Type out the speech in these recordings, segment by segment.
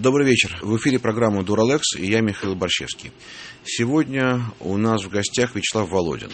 Добрый вечер. В эфире программа «Дуралекс» и я, Михаил Борщевский. Сегодня у нас в гостях Вячеслав Володин,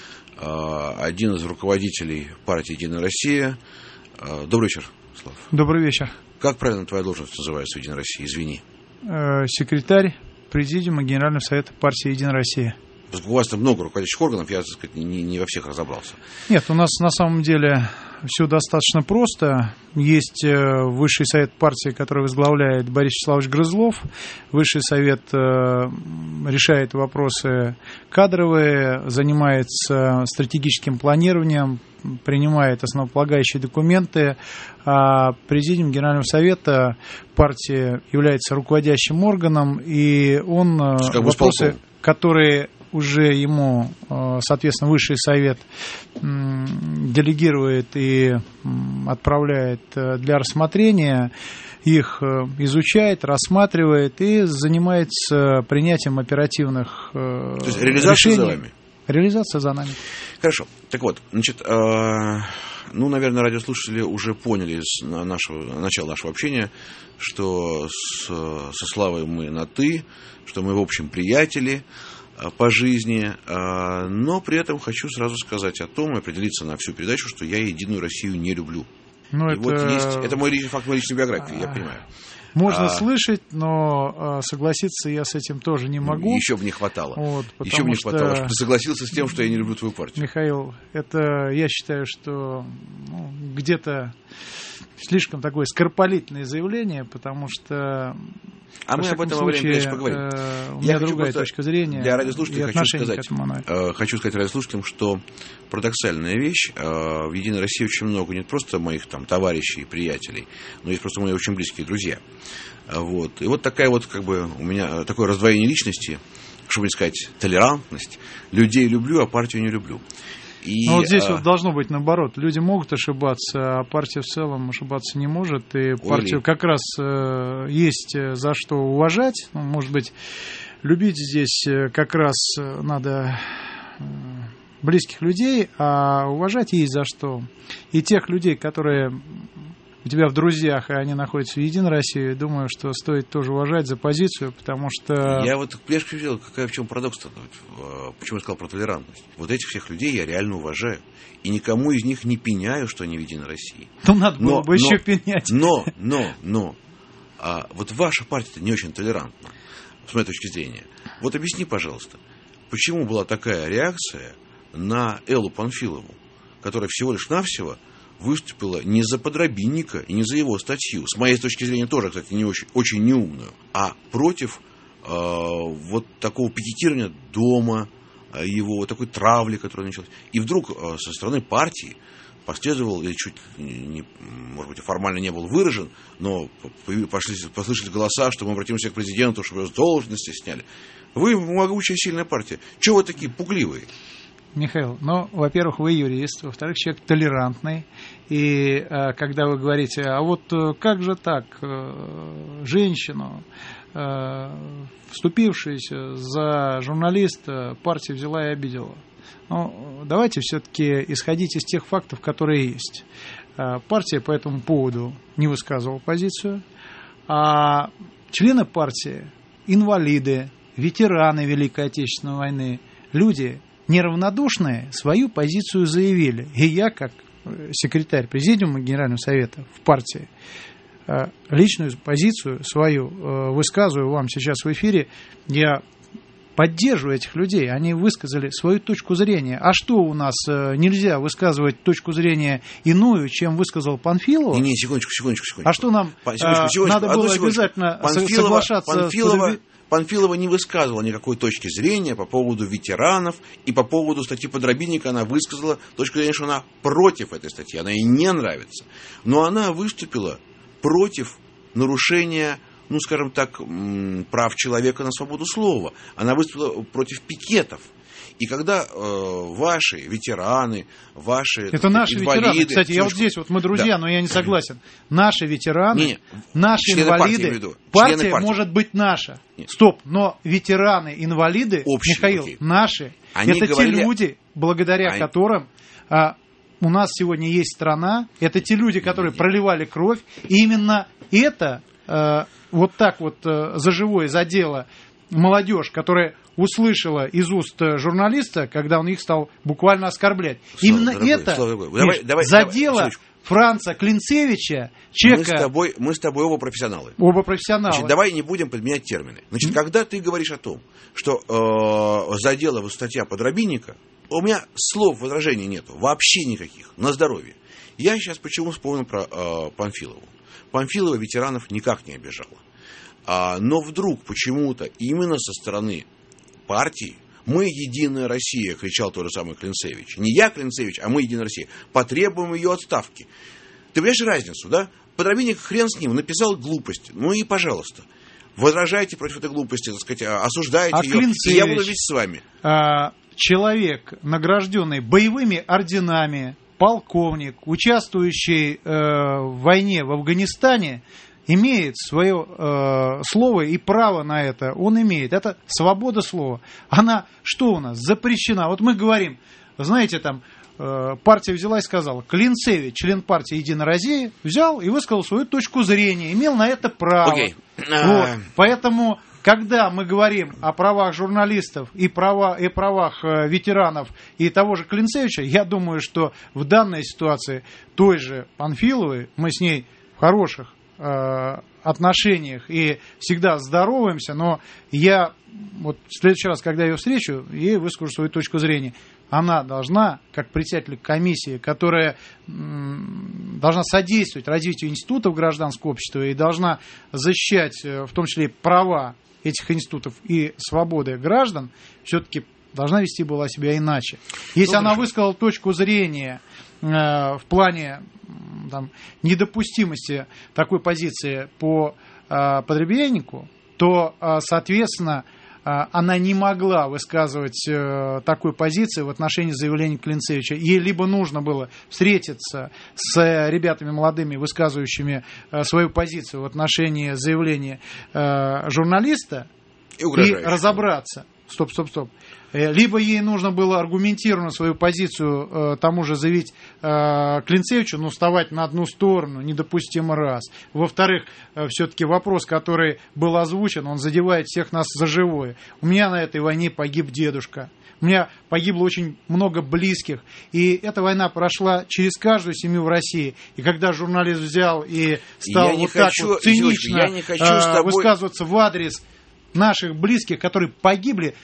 один из руководителей партии «Единая Россия». Добрый вечер, Слав. Добрый вечер. Как правильно твоя должность называется в «Единой России»? Извини. Секретарь Президиума Генерального совета партии «Единая Россия». У вас там много руководящих органов, я, так сказать, не во всех разобрался. Нет, у нас на самом деле все достаточно просто. Есть Высший совет партии, который возглавляет Борис Вячеславович Грызлов. Высший совет решает вопросы кадровые, занимается стратегическим планированием, принимает основополагающие документы. А Президиум Генерального совета партии является руководящим органом, и он вопросы, которые уже ему, соответственно, Высший совет делегирует и отправляет для рассмотрения, их изучает, рассматривает и занимается принятием оперативных решений. То есть реализация за вами? Реализация за нами. Хорошо. Так вот, значит, наверное, радиослушатели уже поняли с начала нашего общения, что со Славой мы на «ты», что мы, в общем, приятели по жизни, но при этом хочу сразу сказать о том и определиться на всю передачу, что я «Единую Россию» не люблю. Это мой факт моей личной биографии, я понимаю. Можно слышать, но согласиться я с этим тоже не могу. Еще бы не хватало. Еще бы не хватало, чтобы ты согласился с тем, что я не люблю твою партию. Михаил, я считаю, что где-то слишком такое скоропалительное заявление, потому что мы об этом во время передачи поговорим. У меня другая точка зрения. Для радиослушателей хочу сказать радиослушателям, что парадоксальная вещь. В «Единой России» очень много не просто моих там товарищей и приятелей, но есть просто мои очень близкие друзья. И вот такая вот как бы у меня такое раздвоение личности, чтобы не сказать толерантность. Людей люблю, а партию не люблю. Здесь должно быть наоборот. Люди могут ошибаться, а партия в целом ошибаться не может. И партию как раз есть за что уважать. Может быть, любить здесь как раз надо близких людей, а уважать есть за что. И тех людей, которые у тебя в друзьях, и они находятся в «Единой России», думаю, что стоит тоже уважать за позицию, потому что... Я прежде видел, в чем парадокс-то, почему я сказал про толерантность. Вот этих всех людей я реально уважаю. И никому из них не пеняю, что они в «Единой России. Надо было бы еще пенять. Но вот ваша партия-то не очень толерантна, с моей точки зрения. Вот объясни, пожалуйста, почему была такая реакция на Эллу Панфилову, которая всего лишь навсего выступила не за Подробинника и не за его статью, с моей точки зрения тоже, кстати, не очень неумную, а против вот такого пикетирования дома, его вот такой травли, которая началась. И вдруг со стороны партии последовал, или чуть не, может быть, формально не был выражен, но послышались голоса, что мы обратимся к президенту, чтобы его с должности сняли. Вы могучая, сильная партия. Чего вы такие пугливые? Михаил, во-первых, вы юрист, во-вторых, человек толерантный, и когда вы говорите, а вот как же так, женщину, вступившуюся за журналиста, партия взяла и обидела. Давайте все-таки исходить из тех фактов, которые есть. Партия по этому поводу не высказывала позицию, а члены партии, инвалиды, ветераны Великой Отечественной войны, люди неравнодушные свою позицию заявили. И я, как секретарь Президиума Генерального совета в партии, личную позицию свою высказываю вам сейчас в эфире. Я поддерживаю этих людей. Они высказали свою точку зрения. А что у нас нельзя высказывать точку зрения иную, чем высказал Панфилов? Секундочку. А что нам надо было обязательно соглашаться с... Панфилова не высказывала никакой точки зрения по поводу ветеранов, и по поводу статьи Подробинника она высказала точку зрения, что она против этой статьи, она ей не нравится. Но она выступила против нарушения, скажем так, прав человека на свободу слова. Она выступила против пикетов. И когда ваши ветераны, ваши это наши инвалиды... ветераны. Кстати, я вот здесь, мы друзья, но я не согласен. Наши ветераны, наши инвалиды, партия может быть наша. Нет. Стоп, но ветераны, инвалиды, Михаил, наши. Это те люди, благодаря которым у нас сегодня есть страна. Это те люди, которые проливали кровь. И именно это вот так вот за живое задела молодежь, которая услышала из уст журналиста, когда он их стал буквально оскорблять. Именно это задело Франца Клинцевича, чека... Мы с тобой оба профессионалы. Оба профессионалы. Значит, давай не будем подменять термины. Значит, когда ты говоришь о том, что задела статья Подробинника, у меня слов возражений нету, вообще никаких, на здоровье. Я сейчас почему вспомнил про Панфилову. Панфилова ветеранов никак не обижала. Но вдруг почему-то именно со стороны партии «Мы единая Россия», кричал тот же самый Клинцевич. Не я Клинцевич, а мы единая Россия. Потребуем ее отставки. Ты понимаешь разницу, да? Подробинник, хрен с ним, написал глупость. Ну и пожалуйста. Возражайте против этой глупости, так сказать, осуждайте ее. Клинцевич, и я буду вместе с вами. Человек, награжденный боевыми орденами, полковник, участвующий в войне в Афганистане, имеет свое слово и право на это. Он имеет. Это свобода слова. Она что у нас? Запрещена. Вот мы говорим, знаете, там партия взяла и сказала, Клинцевич, член партии «Единая Россия», взял и высказал свою точку зрения, имел на это право. Вот. Поэтому, когда мы говорим о правах журналистов и правах ветеранов и того же Клинцевича, я думаю, что в данной ситуации той же Панфиловой, мы с ней в хороших отношениях и всегда здороваемся, но я вот в следующий раз, когда ее встречу, ей выскажу свою точку зрения. Она должна, как председатель комиссии, которая должна содействовать развитию институтов гражданского общества и должна защищать в том числе права этих институтов и свободы граждан, все-таки должна вести была себя иначе. Если она высказала точку зрения в плане недопустимости такой позиции по Подробиннику, то, соответственно, она не могла высказывать такой позиции в отношении заявления Клинцевича. Ей либо нужно было встретиться с ребятами молодыми, высказывающими свою позицию в отношении заявления журналиста, и разобраться. Стоп. Либо ей нужно было аргументированно свою позицию тому же заявить Клинцевичу, но вставать на одну сторону недопустимо раз. Во-вторых, все-таки вопрос, который был озвучен, он задевает всех нас за живое. У меня на этой войне погиб дедушка. У меня погибло очень много близких. И эта война прошла через каждую семью в России. И когда журналист взял и стал цинично высказываться в адрес наших близких, которые погибли,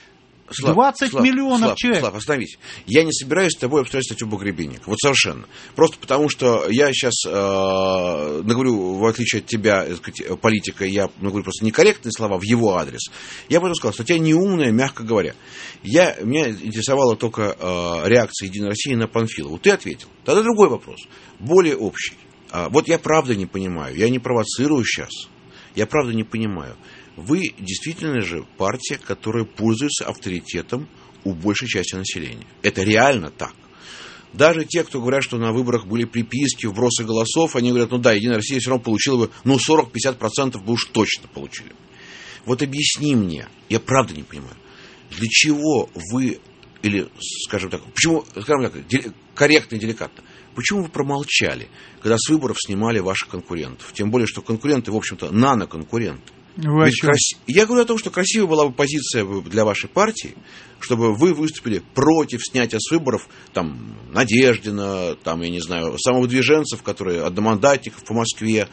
20 миллионов человек. Слав, остановись. Я не собираюсь с тобой обсуждать статью Погребенника. Вот совершенно. Просто потому, что я сейчас наговорю, в отличие от тебя, политика, я наговорю просто некорректные слова в его адрес. Я поэтому сказал, статья неумная, мягко говоря. Меня интересовала только реакция «Единой России» на Панфилову. Ты ответил. Тогда другой вопрос, более общий. Вот я правда не понимаю, я не провоцирую сейчас. Я правда не понимаю. Вы действительно же партия, которая пользуется авторитетом у большей части населения. Это реально так. Даже те, кто говорят, что на выборах были приписки, вбросы голосов, они говорят, Единая Россия все равно получила бы, 40-50% бы уж точно получили. Вот объясни мне, я правда не понимаю, для чего вы, или, скажем так, корректно и деликатно, почему вы промолчали, когда с выборов снимали ваших конкурентов? Тем более, что конкуренты, в общем-то, наноконкуренты. Я говорю о том, что красивая была бы позиция для вашей партии, чтобы вы выступили против снятия с выборов Надеждина, я не знаю, самовыдвиженцев, которые одномандатников по Москве.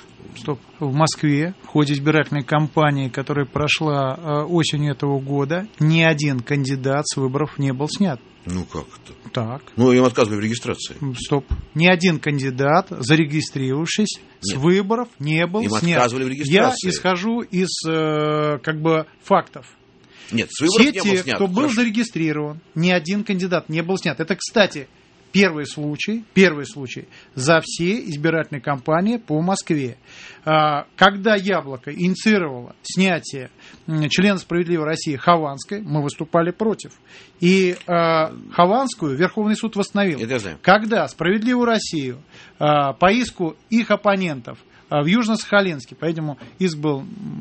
В Москве в ходе избирательной кампании, которая прошла осенью этого года, ни один кандидат с выборов не был снят. Как это? Так. Им отказывали в регистрации. Ни один кандидат, зарегистрировавшись, с выборов не был снят. Им отказывали в регистрации. Я исхожу из фактов. Нет, с выборов не был снят. Кто был зарегистрирован, ни один кандидат не был снят. Это, кстати, первый случай за все избирательные кампании по Москве. Когда Яблоко инициировало снятие члена «Справедливой России» Хованской, мы выступали против. И Хованскую Верховный суд восстановил. Это я знаю. Когда «Справедливую Россию» по иску их оппонентов в Южно-Сахалинске, поэтому иск был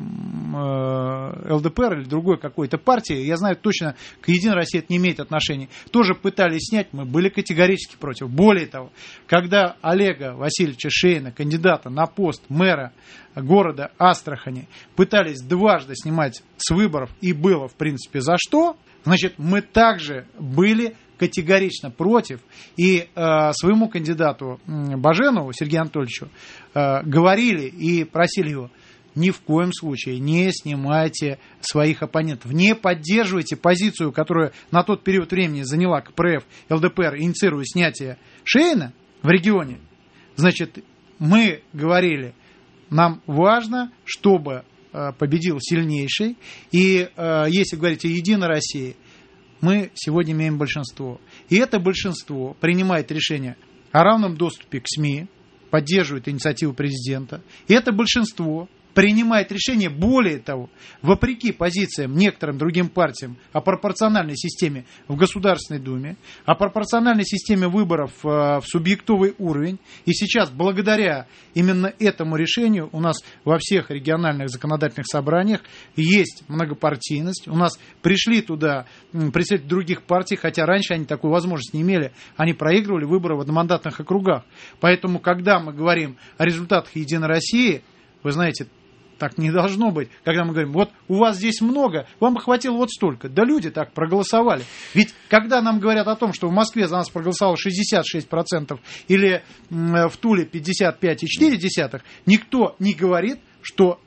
ЛДПР или другой какой-то партии, я знаю точно, к Единой России это не имеет отношения, тоже пытались снять, мы были категорически против. Более того, когда Олега Васильевича Шейна, кандидата на пост мэра города Астрахани, пытались дважды снимать с выборов, и было, в принципе, за что, значит, мы также были категорично против, и своему кандидату Баженову Сергею Анатольевичу говорили и просили его: ни в коем случае не снимайте своих оппонентов, не поддерживайте позицию, которую на тот период времени заняла КПРФ, ЛДПР, инициируя снятие Шейна в регионе. Значит, мы говорили, нам важно, чтобы победил сильнейший, и если говорить о Единой России, мы сегодня имеем большинство. И это большинство принимает решение о равном доступе к СМИ, поддерживает инициативу президента. И это большинство принимает решение, более того, вопреки позициям некоторым другим партиям о пропорциональной системе в Государственной Думе, о пропорциональной системе выборов в субъектовый уровень. И сейчас, благодаря именно этому решению, у нас во всех региональных законодательных собраниях есть многопартийность. У нас пришли туда представители других партий, хотя раньше они такой возможности не имели. Они проигрывали выборы в одномандатных округах. Поэтому, когда мы говорим о результатах Единой России, вы знаете, так не должно быть, когда мы говорим: вот у вас здесь много, вам бы хватило вот столько. Да люди так проголосовали. Ведь когда нам говорят о том, что в Москве за нас проголосовало 66% или в Туле 55,4%, никто не говорит, что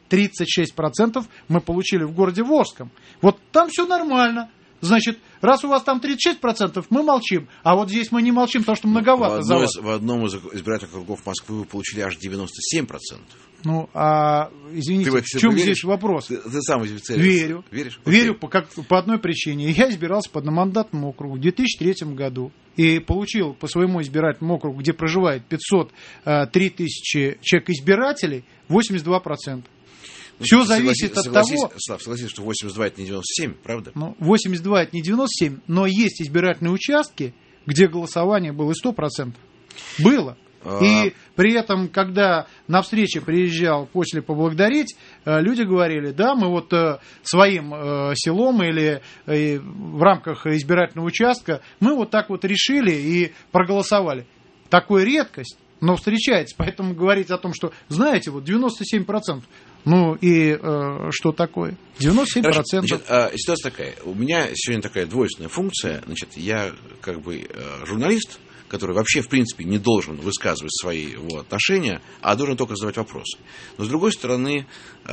36% мы получили в городе Волжском. Вот там все нормально. Значит, раз у вас там 36%, мы молчим. А вот здесь мы не молчим, потому что многовато за вас. В одном из избирательных округов Москвы вы получили аж 97%. Ну, извините, в чем здесь вопрос? Ты сам веришь? Верю по одной причине. Я избирался по одномандатному округу в 2003 году. И получил по своему избирательному округу, где проживает 503 тысячи человек-избирателей, 82%. Все зависит от того... Слав, согласись, что 82 это не 97, правда? 82 это не 97, но есть избирательные участки, где голосование было и 100%. Было. И при этом, когда на встрече приезжал после поблагодарить, люди говорили: да, мы вот своим селом или в рамках избирательного участка мы вот так вот решили и проголосовали. Такая редкость, но встречается. Поэтому говорить о том, что, знаете, вот 97%, ну и что такое? 97%. Значит, ситуация такая. У меня сегодня такая двойственная функция. Значит, я как бы журналист, который вообще, в принципе, не должен высказывать свои отношения, а должен только задавать вопросы. Но, с другой стороны,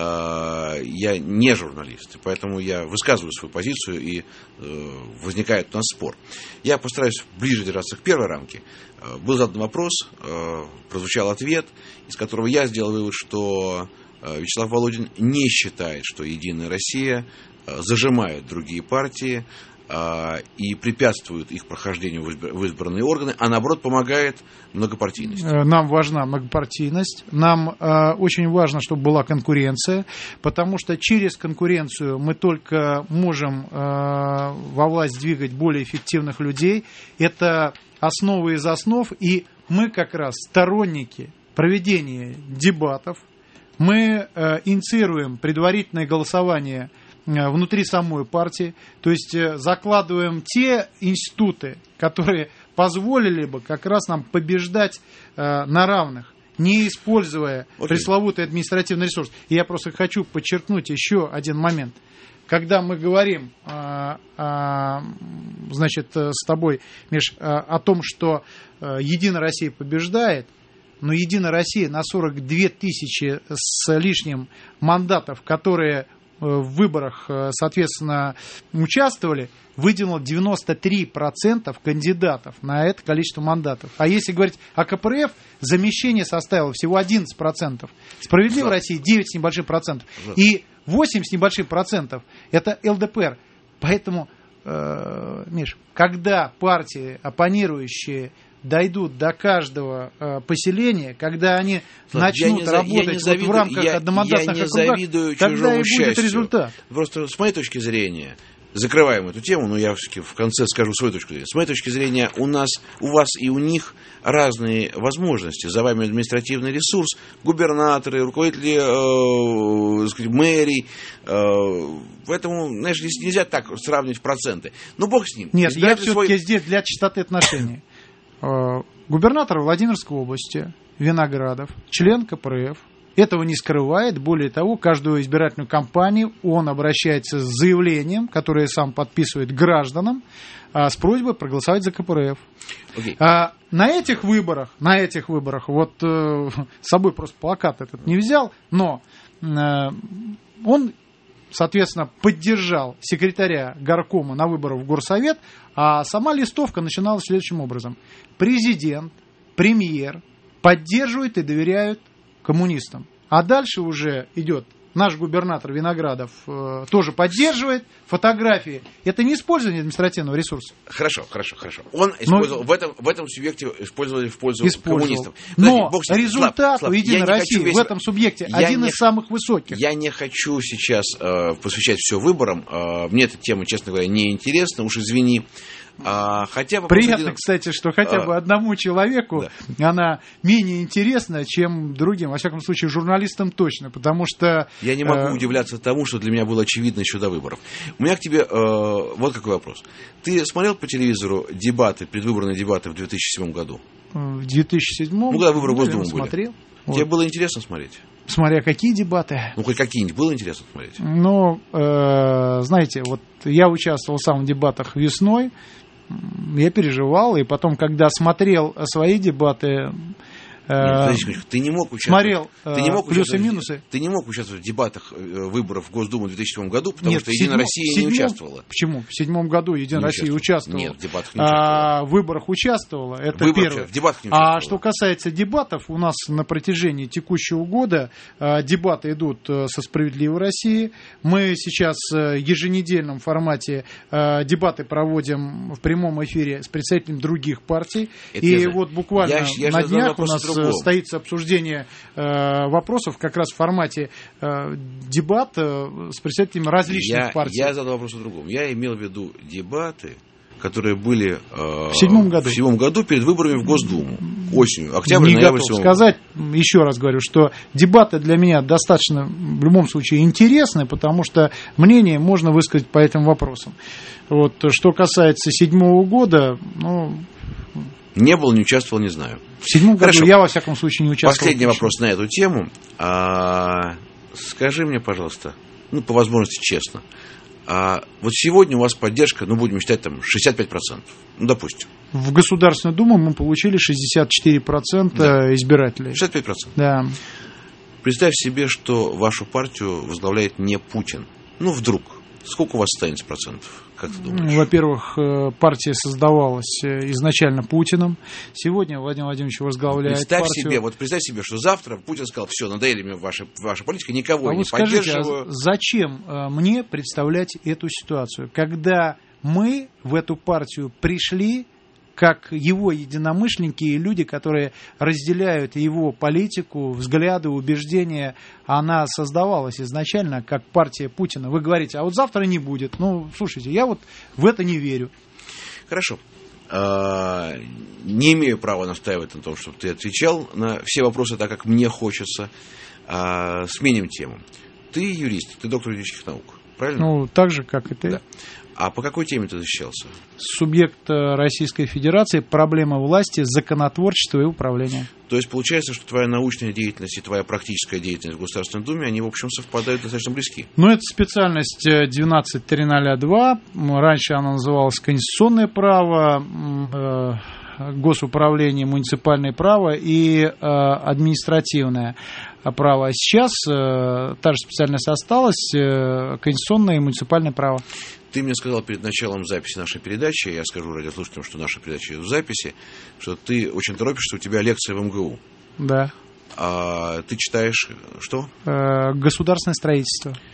я не журналист, поэтому я высказываю свою позицию, и возникает у нас спор. Я постараюсь ближе держаться к первой рамке. Был задан вопрос, прозвучал ответ, из которого я сделал вывод, что Вячеслав Володин не считает, что Единая Россия зажимает другие партии и препятствует их прохождению в избранные органы, а наоборот помогает многопартийности. Нам важна многопартийность, нам очень важно, чтобы была конкуренция, потому что через конкуренцию мы только можем во власть двигать более эффективных людей. Это основа из основ, и мы как раз сторонники проведения дебатов. Мы инициируем предварительное голосование внутри самой партии, то есть закладываем те институты, которые позволили бы как раз нам побеждать на равных, не используя пресловутый административный ресурс. И я просто хочу подчеркнуть еще один момент. Когда мы говорим, значит, с тобой, Миш, о том, что Единая Россия побеждает, но Единая Россия на 42 тысячи с лишним мандатов, которые в выборах, соответственно, участвовали, выдвинуло 93% кандидатов на это количество мандатов. А если говорить о КПРФ, замещение составило всего 11%. Справедливая Россия 9 с небольшим процентов. И 8 с небольшим процентов это ЛДПР. Поэтому, Миш, когда партии, оппонирующие, дойдут до каждого поселения, когда они начнут работать вот в рамках одномандатных округов, тогда и будет результат. Просто с моей точки зрения, закрываем эту тему, но я все-таки в конце скажу свою точку зрения. С моей точки зрения, у вас и у них разные возможности. За вами административный ресурс, губернаторы, руководители мэрий. Поэтому, знаешь, здесь нельзя так сравнивать проценты. Ну, бог с ним. Нет, я все-таки здесь для чистоты отношений. Губернатор Владимирской области Виноградов, член КПРФ, этого не скрывает. Более того, каждую избирательную кампанию он обращается с заявлением, которое сам подписывает гражданам, с просьбой проголосовать за КПРФ. Okay. На этих выборах, вот с собой просто плакат этот не взял, но он, соответственно, поддержал секретаря горкома на выборах в горсовет, а сама листовка начиналась следующим образом. Президент, премьер поддерживают и доверяют коммунистам. А дальше уже идет наш губернатор Виноградов, тоже поддерживает фотографии. Это не использование административного ресурса. Хорошо. Он использовал, в этом субъекте использовали в пользу коммунистов. Но результат у Единой России в этом субъекте один из самых высоких. Я не хочу сейчас посвящать все выборам. Мне эта тема, честно говоря, не интересна. Уж извини. Приятно, кстати, что хотя бы одному человеку она менее интересна, чем другим, во всяком случае, журналистам точно, потому что... Я не могу удивляться тому, что для меня было очевидно еще до выборов. У меня к тебе вот какой вопрос. Ты смотрел по телевизору предвыборные дебаты в 2007 году? В 2007? Ну, когда выборы в Госдуму были. Смотрел. Тебе было интересно смотреть? Смотря какие дебаты. Ну, хоть какие-нибудь было интересно смотреть? Ну, знаете, вот я участвовал сам в дебатах весной, я переживал, и потом, когда смотрел свои дебаты, ты не мог участвовать. Смотрел плюсы-минусы. Ты не мог участвовать в дебатах выборов в Госдуму в 2007 году, потому что Единая Россия не участвовала. Почему? В 2007 году Единая Россия участвовала. Нет, в дебатах не участвовала. В выборах участвовала, это первое. В дебатах не участвовала. А что касается дебатов, у нас на протяжении текущего года дебаты идут со «Справедливой Россией». Мы сейчас в еженедельном формате дебаты проводим в прямом эфире с представителями других партий. И вот буквально на днях у нас состоится обсуждение вопросов как раз в формате дебат с представителями различных партий. Я задал вопрос о другом. Я имел в виду дебаты, которые были в 2007 году перед выборами в Госдуму. Осенью, октябрь, не ноябрь. Готов сказать, еще раз говорю, что дебаты для меня достаточно в любом случае интересны, потому что мнение можно высказать по этим вопросам. Вот, что касается 2007 года, не был, не участвовал, не знаю. В 2007 году я, во всяком случае, не участвовал. Последний вопрос на эту тему. Скажи мне, пожалуйста, по возможности честно, вот сегодня у вас поддержка, будем считать, 65%, допустим. В Государственную Думу мы получили 64% избирателей. 65%? Да. Представь себе, что вашу партию возглавляет не Путин. Вдруг. Сколько у вас останется процентов? Как ты думаешь? Во-первых, партия создавалась изначально Путиным. Сегодня Владимир Владимирович возглавляет партию. Представь себе, что завтра Путин сказал: все, надоели мне ваша политика, никого не поддерживаю. Зачем мне представлять эту ситуацию, когда мы в эту партию пришли как его единомышленники и люди, которые разделяют его политику, взгляды, убеждения? Она создавалась изначально как партия Путина. Вы говорите, а вот завтра не будет. Слушайте, я вот в это не верю. Хорошо. Не имею права настаивать на том, чтобы ты отвечал на все вопросы так, как мне хочется. Сменим тему. Ты юрист, ты доктор юридических наук, правильно? Так же, как и ты. Да. А по какой теме ты защищался? Субъект Российской Федерации, проблема власти, законотворчества и управления. То есть получается, что твоя научная деятельность и твоя практическая деятельность в Государственной Думе, они, в общем, совпадают достаточно близки. Это специальность 12302. Раньше она называлась конституционное право, госуправление, муниципальное право и административное право. А сейчас та же специальность осталась, конституционное и муниципальное право. Ты мне сказал перед началом записи нашей передачи, я скажу радиослушателям, что наша передача идет в записи, что ты очень торопишься, у тебя лекция в МГУ. Да. Ты читаешь что? Государственное строительство.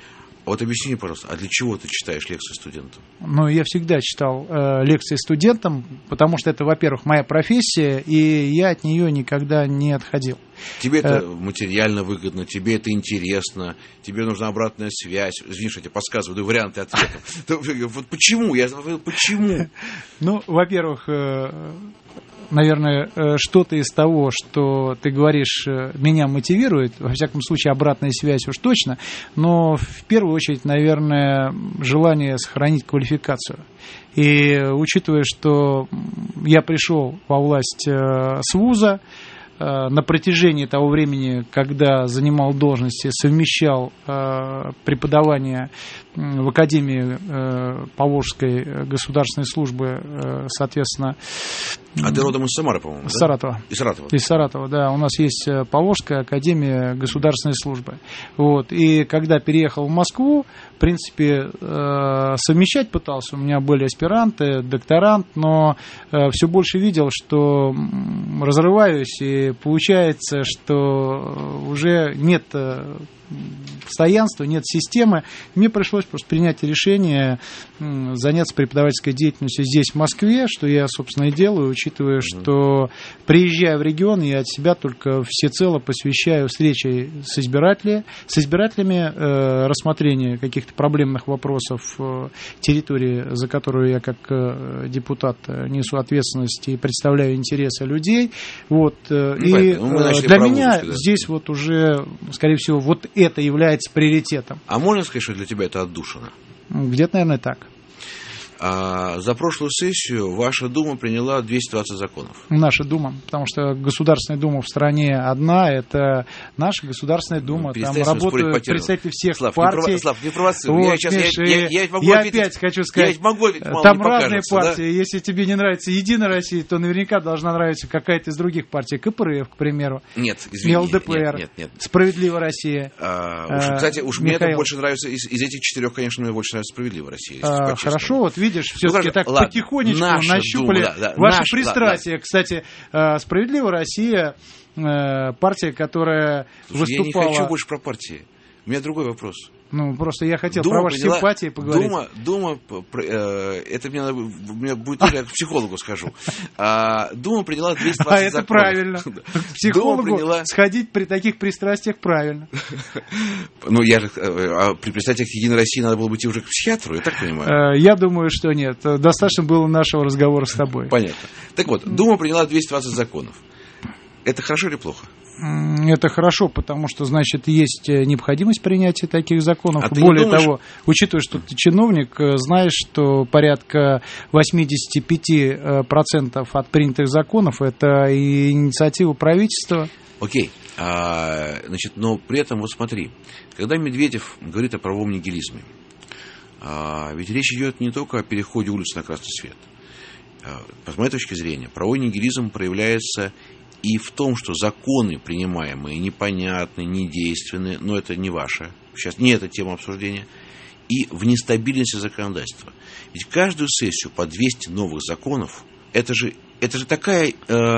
Вот объясни, пожалуйста, а для чего ты читаешь лекции студентам? Ну, я всегда читал лекции студентам, потому что это, во-первых, моя профессия, и я от нее никогда не отходил. Тебе это материально выгодно, тебе это интересно, тебе нужна обратная связь. Извини, что я тебе подсказываю варианты ответов. Вот почему? Почему? Ну, во-первых, наверное, что-то из того, что ты говоришь, меня мотивирует, во всяком случае, обратная связь уж точно, но в первую очередь, наверное, желание сохранить квалификацию. И учитывая, что я пришел во власть с вуза, на протяжении того времени, когда занимал должности, совмещал преподавание в Академии Поволжской государственной службы, соответственно... А ты родом из Самары, по-моему, Из Саратова. Из Саратова. Из Саратова, да. У нас есть Поволжская академия государственной службы. Вот. И когда переехал в Москву, в принципе, совмещать пытался. У меня были аспиранты, докторант, но все больше видел, что разрываюсь, и получается, что уже нет постоянства, нет системы. Мне пришлось просто принять решение заняться преподавательской деятельностью здесь, в Москве, что я, собственно, и делаю, учитывая, что, приезжая в регион, я от себя только всецело посвящаю встрече с избирателями, рассмотрению каких-то проблемных вопросов территории, за которую я как депутат несу ответственность и представляю интересы людей. Вот. И для меня здесь вот уже, скорее всего, вот это является приоритетом. А можно сказать, что для тебя это отдушина? Где-то, наверное, так. За прошлую сессию ваша Дума приняла 220 законов. Наша Дума, потому что Государственная Дума в стране одна, это наша Государственная Дума, там работают представители всех партий. Слав, не провоцируй. Вот, я опять хочу сказать, там разные партии. Да? Если тебе не нравится Единая Россия, то наверняка должна нравиться какая-то из других партий. КПРФ, к примеру. Нет, извини. ЛДПР, нет. Справедливая Россия. Кстати, мне это больше нравится, из этих четырех, конечно, мне больше нравится Справедливая Россия. Хорошо, вот видишь, все-таки так потихонечку нащупали ваши пристрастия. Кстати, Справедливая Россия, партия, которая выступала... Я не хочу больше про партии. У меня другой вопрос. Ну, просто я хотел про ваши симпатии поговорить. Дума, это мне будет, я к психологу схожу. Дума приняла 220 законов. Это правильно. К психологу сходить при таких пристрастиях правильно. Ну, я же при пристрастиях Единой России надо было быть уже к психиатру, я так понимаю? Я думаю, что нет. Достаточно было нашего разговора с тобой. Понятно. Так вот, Дума приняла 220 законов. Это хорошо или плохо? Это хорошо, потому что, значит, есть необходимость принятия таких законов. А более того, учитывая, что ты чиновник, знаешь, что порядка 85% от принятых законов – это инициатива правительства. Окей. Значит, но при этом, вот смотри, когда Медведев говорит о правовом нигилизме, ведь речь идет не только о переходе улиц на красный свет. С моей точки зрения, правовой нигилизм проявляется и в том, что законы, принимаемые, непонятны, недейственны, но это не ваше, сейчас не эта тема обсуждения, и в нестабильности законодательства. Ведь каждую сессию по 200 новых законов, это же такая,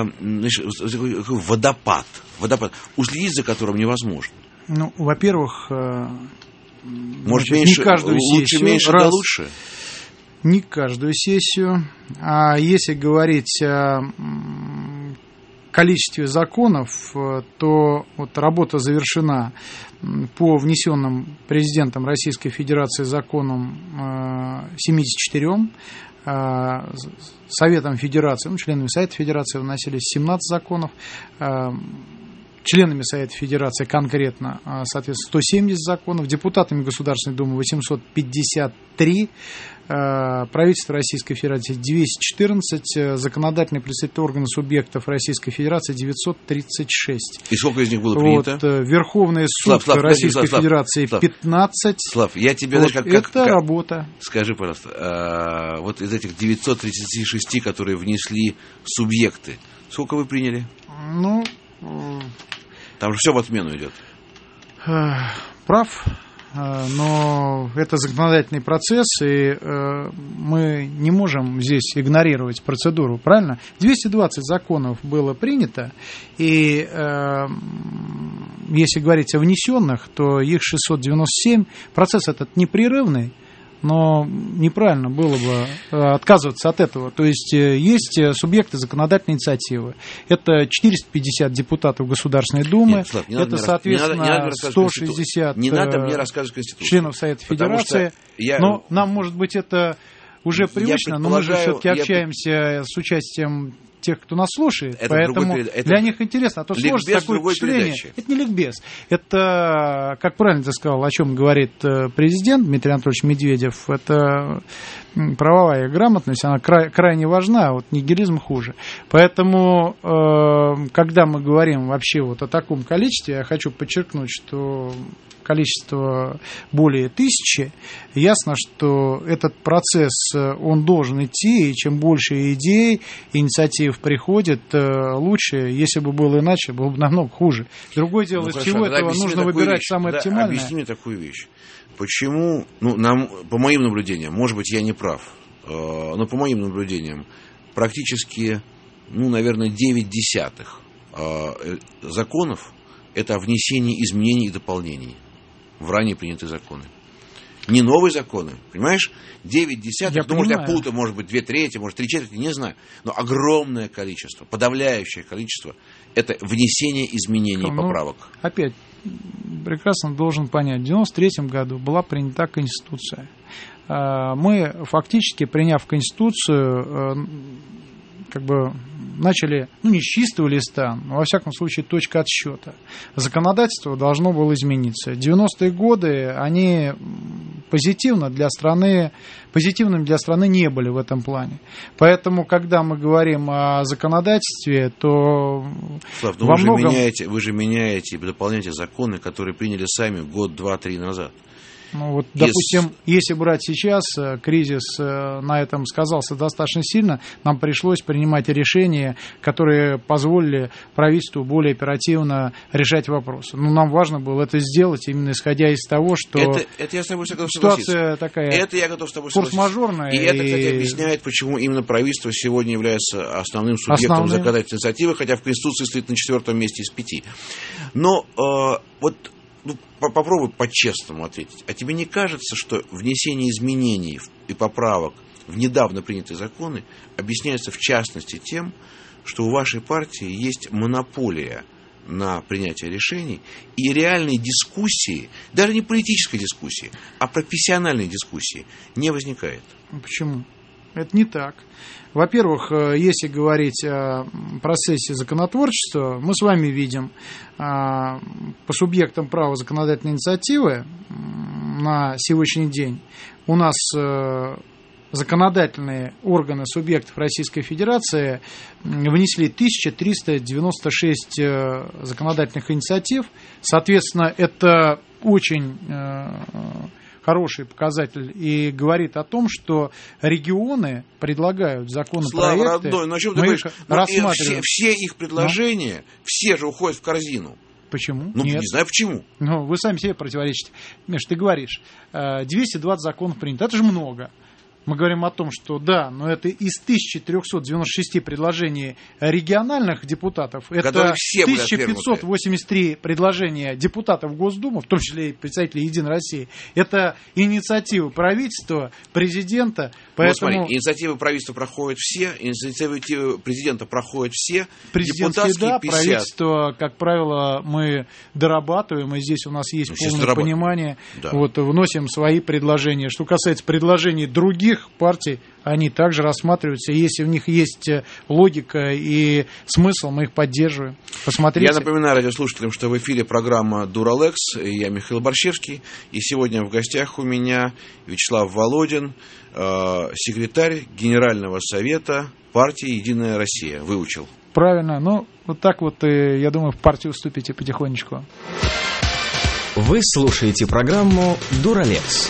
водопад, уследить за которым невозможно. Ну, во-первых, может, меньше, не каждую лучше, сессию, меньше, да лучше? Не каждую сессию. А если говорить о количестве законов, то вот работа завершена по внесенным президентом Российской Федерации законам 74, Советом Федерации, членами Совета Федерации вносились 17 законов, членами Совета Федерации конкретно, соответственно, 170 законов, депутатами Государственной Думы 853, правительство Российской Федерации 214, законодательные представительные органы субъектов Российской Федерации 936. И сколько из них было принято? Верховный суд Российской Федерации 15. Слав, я тебе... Это работа. Скажи, пожалуйста, вот из этих 936, которые внесли субъекты, сколько вы приняли? Ну... Там же все в отмену идет. Прав, но это законодательный процесс, и мы не можем здесь игнорировать процедуру, правильно? 220 законов было принято, и если говорить о внесенных, то их 697. Процесс этот непрерывный, но неправильно было бы отказываться от этого. То есть субъекты законодательной инициативы. Это 450 депутатов Государственной Думы. Нет, Слав, это, соответственно, 160 членов Совета Федерации. Но нам, может быть, это уже привычно, но мы же все-таки общаемся с участием тех, кто нас слушает, это поэтому для них интересно. А то сложится такое впечатление. Это не ликбез. Это, как правильно ты сказал, о чем говорит президент Дмитрий Анатольевич Медведев, это правовая грамотность, она крайне важна, а вот нигилизм хуже. Поэтому, когда мы говорим вообще вот о таком количестве, я хочу подчеркнуть, что количество более 1000, ясно, что этот процесс, он должен идти, и чем больше идей, инициатив приходит, лучше. Если бы было иначе, было бы намного хуже. Другое дело, из всего этого нужно выбирать самое оптимальное. Объясни мне такую вещь. Почему, по моим наблюдениям, может быть, я не прав, но по моим наблюдениям, практически, наверное, 9/10 законов – это о внесении изменений и дополнений в ранее принятые законы. Не новые законы, понимаешь? 9/10, может, я путаю, может быть, 2/3, может, 3/4, не знаю. Но огромное количество, подавляющее количество – это внесение изменений и поправок. Опять, прекрасно должен понять, в 1993 году была принята Конституция. Мы, фактически, приняв Конституцию, начали, не с чистого листа, но, во всяком случае, точка отсчета. Законодательство должно было измениться. 90-е годы, они позитивными для страны не были в этом плане. Поэтому, когда мы говорим о законодательстве, то Слав, во многом... Вы же меняете и дополняете законы, которые приняли сами год, 2, 3 назад. Допустим, если брать сейчас, кризис на этом сказался достаточно сильно, нам пришлось принимать решения, которые позволили правительству более оперативно решать вопросы. Нам важно было это сделать, именно исходя из того, что это я с тобой готов ситуация такая форс-мажорная. И это, кстати, объясняет, почему именно правительство сегодня является основным субъектом законодательной инициативы, хотя в Конституции стоит на 4-м месте из 5. Но попробуй по-честному ответить. А тебе не кажется, что внесение изменений и поправок в недавно принятые законы объясняется в частности тем, что у вашей партии есть монополия на принятие решений и реальные дискуссии, даже не политической дискуссии, а профессиональной дискуссии не возникает? Почему? Это не так. Во-первых, если говорить о процессе законотворчества, мы с вами видим по субъектам права законодательной инициативы на сегодняшний день у нас законодательные органы субъектов Российской Федерации внесли 1396 законодательных инициатив. Соответственно, это очень хороший показатель и говорит о том, что регионы предлагают законопроекты. Слава, родной, о чем ты говоришь? Все их предложения, все же уходят в корзину. Почему? Нет. Не знаю почему. Вы сами себе противоречите. Миш, ты говоришь, 220 законов принято. Это же много. Мы говорим о том, что да, но это из 1396 предложений региональных депутатов, это 1583 предложения депутатов Госдумы, в том числе и представителей «Единой России». Это инициативы правительства, президента. Поэтому... Смотри, инициативы правительства проходят все, инициативы президента проходят все, президентские, да, 50. Правительство, как правило, мы дорабатываем, и здесь у нас есть полное понимание, да. Вносим свои предложения. Что касается предложений других партий, они также рассматриваются. Если в них есть логика и смысл, мы их поддерживаем. Посмотрите. Я напоминаю радиослушателям, что в эфире программа «Дуралекс». Я Михаил Борщевский. И сегодня в гостях у меня Вячеслав Володин, секретарь Генерального совета партии «Единая Россия». Выучил. Правильно. Я думаю, в партию вступите потихонечку. Вы слушаете программу «Дуралекс».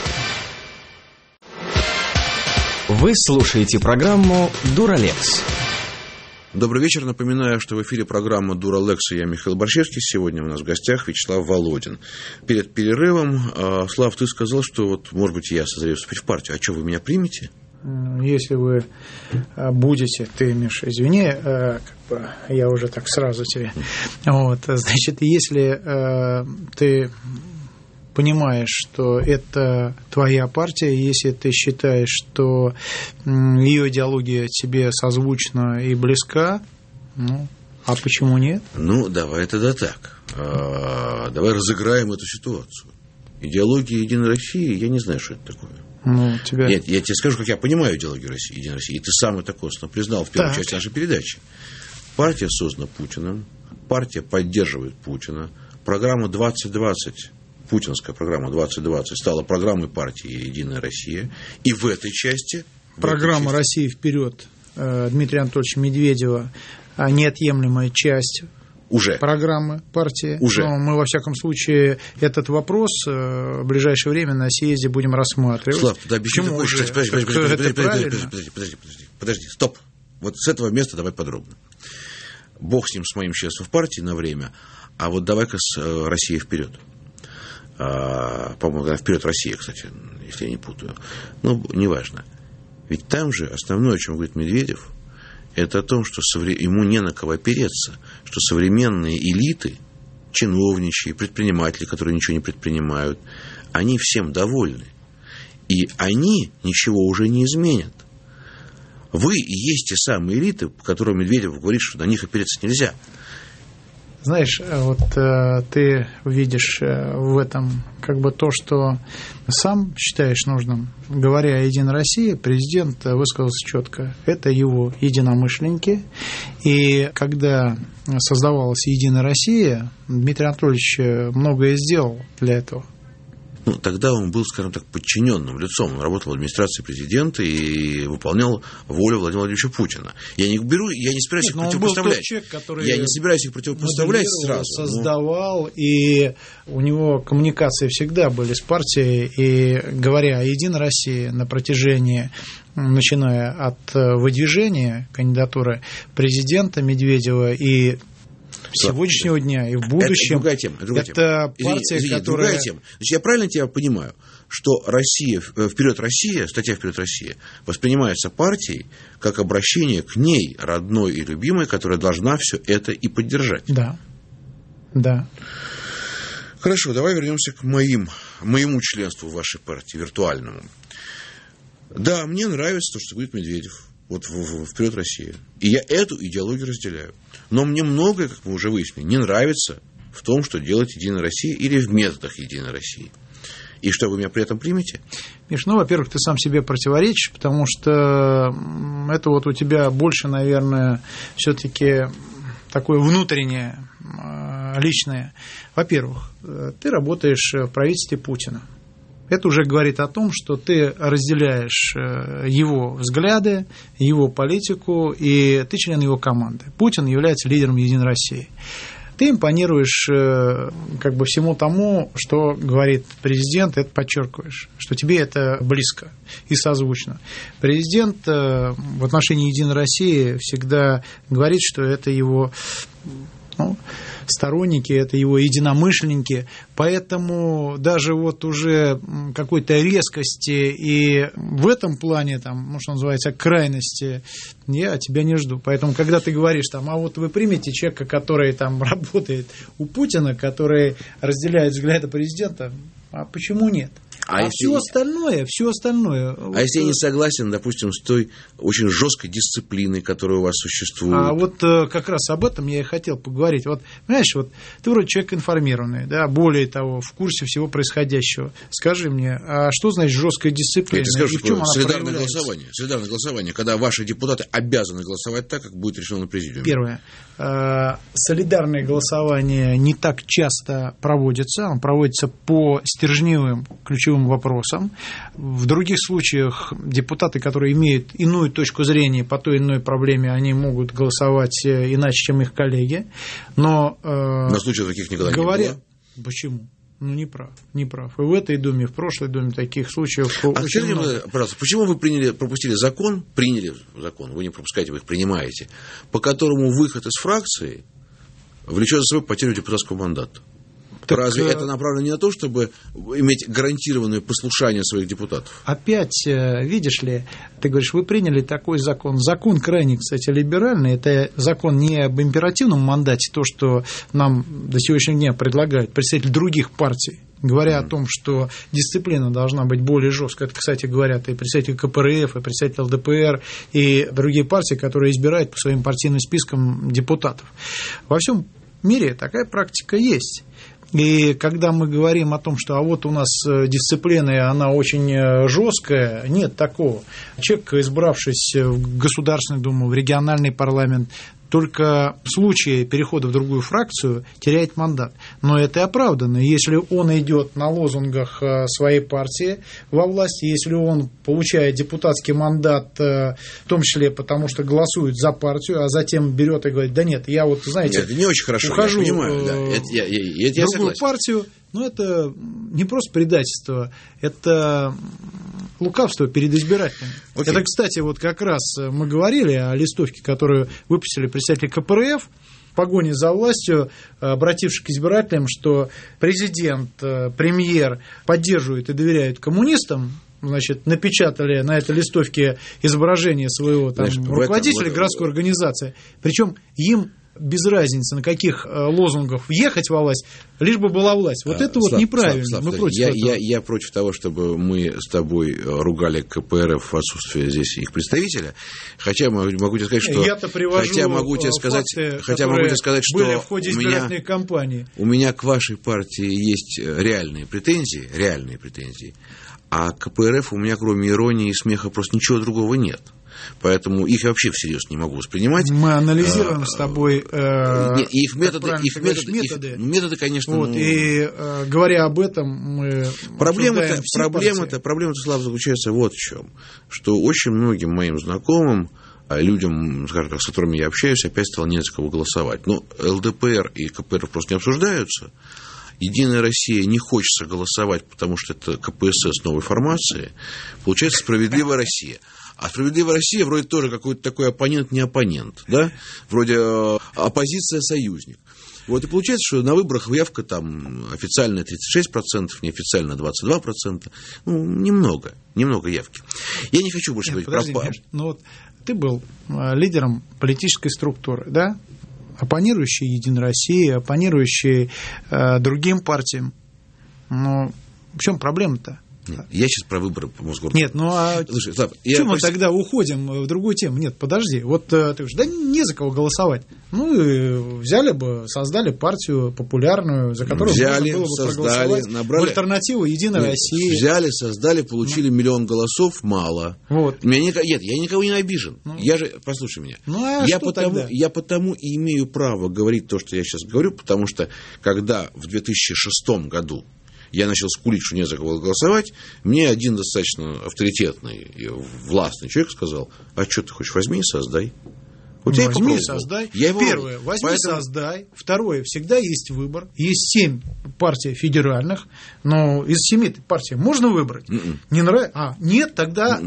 Вы слушаете программу «Дуралекс». Добрый вечер. Напоминаю, что в эфире программа «Дуралекс», и я Михаил Борщевский. Сегодня у нас в гостях Вячеслав Володин. Перед перерывом, Слав, ты сказал, что может быть, я созрею вступить в партию. А что, вы меня примете? если вы будете, ты, Миша, извини, я уже так сразу тебе, вот, значит, если ты понимаешь, что это твоя партия, если ты считаешь, что ее идеология тебе созвучна и близка, ну, а почему нет? Ну, давай тогда так. Давай разыграем эту ситуацию. Идеология Единой России, я не знаю, что это такое. Ну, тебя... Нет, я тебе скажу, как я понимаю идеологию России, Единой России. И ты сам это косвенно признал в первой части нашей передачи. Партия создана Путиным, партия поддерживает Путина. Программа 2020, путинская программа 2020 стала программой партии Единая Россия. И в этой части... Программа «Россия вперед» Дмитрия Анатольевича Медведева неотъемлемая часть уже программы партии. Уже. Но мы, во всяком случае, этот вопрос в ближайшее время на съезде будем рассматривать. Слав, ты объясни, подожди, стоп. Вот с этого места давай подробно. Бог с ним, с моим членством в партии на время, а вот давай-ка с Россией вперед. По-моему, вперед Россия, кстати, если я не путаю. Ну, неважно. Ведь там же основное, о чем говорит Медведев, это о том, что ему не на кого опереться, что современные элиты, чиновничьи, предприниматели, которые ничего не предпринимают, они всем довольны. И они ничего уже не изменят. Вы и есть те самые элиты, по которым Медведев говорит, что на них опереться нельзя. Знаешь, вот ты видишь в этом как бы то, что сам считаешь нужным. Говоря о Единой России, президент высказался четко. Это его единомышленники. И когда создавалась Единая Россия, Дмитрий Анатольевич многое сделал для этого. Ну, тогда он был, скажем так, подчиненным лицом. Он работал в администрации президента и выполнял волю Владимира Владимировича Путина. Я не собираюсь их противопоставлять. Я не собираюсь их противопоставлять сразу. Создавал, и у него коммуникации всегда были с партией. И говоря о Единой России на протяжении, начиная от выдвижения кандидатуры президента Медведева и сегодняшнего дня и в будущем. Это партия, которая... Другая тема. Значит, я правильно тебя понимаю, что «Вперед Россия», статья «Вперед Россия» воспринимается партией как обращение к ней, родной и любимой, которая должна все это и поддержать. Да. Да. Хорошо, давай вернемся к моему членству в вашей партии, виртуальному. Да, мне нравится то, что говорит Медведев. Вот «Вперед Россия». И я эту идеологию разделяю. Но мне многое, как мы уже выяснили, не нравится в том, что делает Единая Россия или в методах Единой России. И что, вы меня при этом примете? Миш, ну, во-первых, ты сам себе противоречишь, потому что это вот у тебя больше, наверное, все-таки такое внутреннее, личное. Во-первых, ты работаешь в правительстве Путина. Это уже говорит о том, что ты разделяешь его взгляды, его политику, и ты член его команды. Путин является лидером Единой России. Ты импонируешь как бы всему тому, что говорит президент, это подчеркиваешь, что тебе это близко и созвучно. Президент в отношении Единой России всегда говорит, что это его... сторонники, это его единомышленники, поэтому даже вот уже какой-то резкости и в этом плане, там, что называется, крайности, я от тебя не жду. Поэтому, когда ты говоришь, там, а вот вы примете человека, который там работает у Путина, который разделяет взгляды президента, а почему нет? А все остальное. А если я не согласен, допустим, с той очень жесткой дисциплиной, которая у вас существует? А вот как раз об этом я и хотел поговорить. Вот, понимаешь, вот ты вроде человек информированный, да, более того, в курсе всего происходящего. Скажи мне, а что значит жесткая дисциплина? Я тебе скажу, и в чем она солидарное голосование, когда ваши депутаты обязаны голосовать так, как будет решено на президиуме. Первое. Солидарное голосование не так часто проводится, оно проводится по стержневым ключевым вопросам. В других случаях депутаты, которые имеют иную точку зрения по той или иной проблеме, они могут голосовать иначе, чем их коллеги. Но на случай таких никогда не было. Почему? Ну, не прав. И в этой Думе, и в прошлой Думе таких случаев очень много. Скажите, пожалуйста, почему вы приняли закон, вы не пропускаете, вы их принимаете, по которому выход из фракции влечет за собой потерю депутатского мандата? Так, разве это направлено не на то, чтобы иметь гарантированное послушание своих депутатов? Опять, видишь ли, ты говоришь, вы приняли такой закон. Закон крайне, кстати, либеральный. Это закон не об императивном мандате, то, что нам до сегодняшнего дня предлагают представители других партий, говоря о том, что дисциплина должна быть более жесткой. Это, кстати, говорят и представители КПРФ, и представители ЛДПР, и другие партии, которые избирают по своим партийным спискам депутатов. Во всем мире такая практика есть. И когда мы говорим о том, что а вот у нас дисциплина, и она очень жесткая, нет такого. Человек, избравшись в Государственную Думу, в региональный парламент, только в случае перехода в другую фракцию теряет мандат. Но это и оправданно. Если он идет на лозунгах своей партии во власти, если он получает депутатский мандат, в том числе потому, что голосует за партию, а затем берет и говорит, да нет, я вот, знаете, это не очень хорошо, ухожу я понимаю, да. в другую партию, но это не просто предательство, это лукавство перед избирателями. Окей. Это, кстати, вот как раз мы говорили о листовке, которую выпустили представители КПРФ в погоне за властью, обратившись к избирателям, что президент, премьер поддерживают и доверяют коммунистам. Значит, напечатали на этой листовке изображение своего там, руководителя городской организации. Причем им без разницы, на каких лозунгах въехать во власть, лишь бы была власть. Вот это вот неправильно. Мы против этого. Я против того, чтобы мы с тобой ругали КПРФ в отсутствие здесь их представителя. Хотя могу тебе сказать, что... Я-то привожу факты, которые были в ходе избирательной кампании. У меня к вашей партии есть реальные претензии, а КПРФ у меня, кроме иронии и смеха, просто ничего другого нет. Поэтому их вообще всерьез не могу воспринимать. Мы анализируем с тобой их методы, конечно. Вот, и говоря об этом, мы проблема-то, Слава, заключается вот в чем. Что очень многим моим знакомым, людям, скажем так, с которыми я общаюсь, опять стало не за кого голосовать. Но ЛДПР и КПРФ просто не обсуждаются. Единая Россия не хочется голосовать, потому что это КПСС новой формации. Получается «Справедливая Россия». А «Справедливая Россия» вроде тоже какой-то такой оппонент, не оппонент, да? Вроде оппозиция-союзник. Вот и получается, что на выборах явка там официально 36%, неофициально 22%. Ну, немного явки. Я не хочу больше говорить про... Ну вот ты был лидером политической структуры, да? Оппонирующий «Единой России», оппонирующий другим партиям. Но в чем проблема-то? Нет, я сейчас про выборы по Мосгорду. Нет, ну а слушай, почему мы тогда уходим в другую тему? Нет, подожди. Вот ты говоришь, да не за кого голосовать. Ну, и взяли бы, создали партию популярную, за которую можно было бы проголосовать в альтернативу «Единой России». Взяли, создали, получили миллион голосов, мало. Вот. Я никого не обижен. Я же, послушай меня. Ну, а я потому и имею право говорить то, что я сейчас говорю, потому что когда в 2006 году я начал скулить, что не за кого голосовать, мне один достаточно авторитетный и властный человек сказал, а что ты хочешь, возьми и создай. Вот возьми и создай. Первое, создай. Второе, всегда есть выбор. Есть 7 партий федеральных, но из 7 партий можно выбрать. Не нравится? Нет, тогда